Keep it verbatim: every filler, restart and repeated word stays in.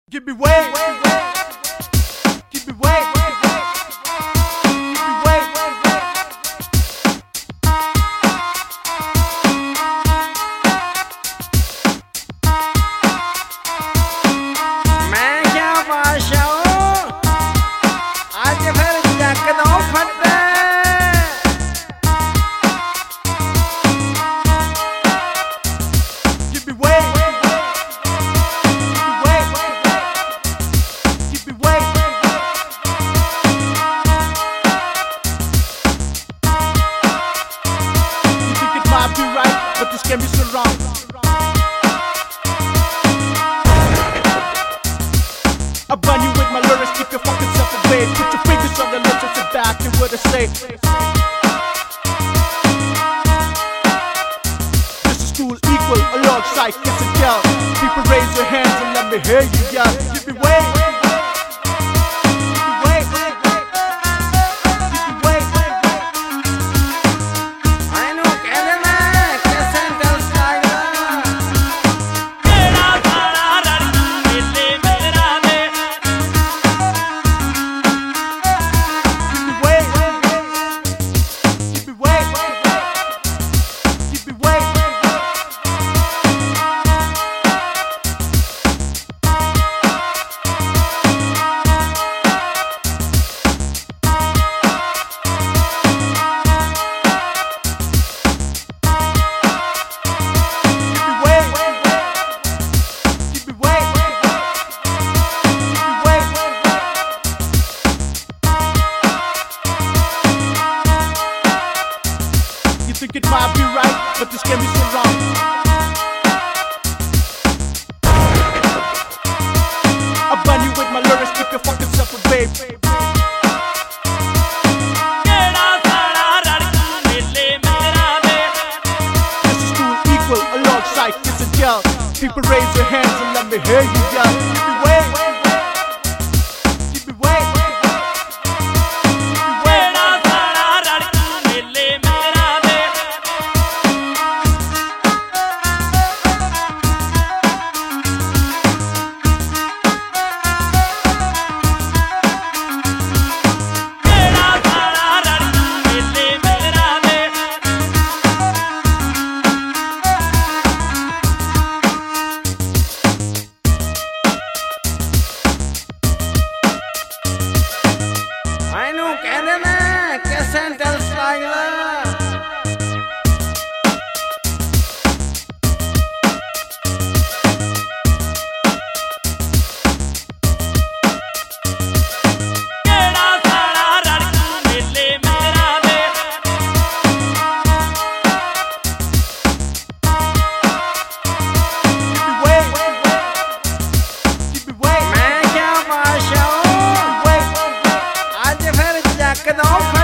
Give me way, give me way, give me way. मैं क्या बादशाह हूँ, आज फिर जग दो फटे। Give me way, give me way, give me way. You think it might be right, but this game is so wrong. I burn you with my lyrics, keep your fucking self away. Put your fingers on the lips and sit back and what I say. This is cool, equal, alongside kiss and tell. People raise your hands and let me hear you yell. Give me way, give me way, give me way. I know कह देना कैसे दिल साया। तेरा सारा रड़का मेले मेरा दे। Give me way, give me way, give me way. You think it might be right, but this game is so wrong. I burn you with my lyrics, keep your fucking self away. तेरा सारा रड़का मेले मेरा दे। This is cool, equal, alongside kiss and tell. People raise your hands and let me hear you yell. Give me way, give me way, give me way. तेरा सारा रड़का मेले मेरा दे। तेरा सारा रड़का मेले मेरा दे। I know कह देना कैसे दिल साया। तेरा सारा रड़का मेले मेरा दे। Give me way, give me way, मैं क्या बादशाह हूँ, way. आज फिर जग दो फटे।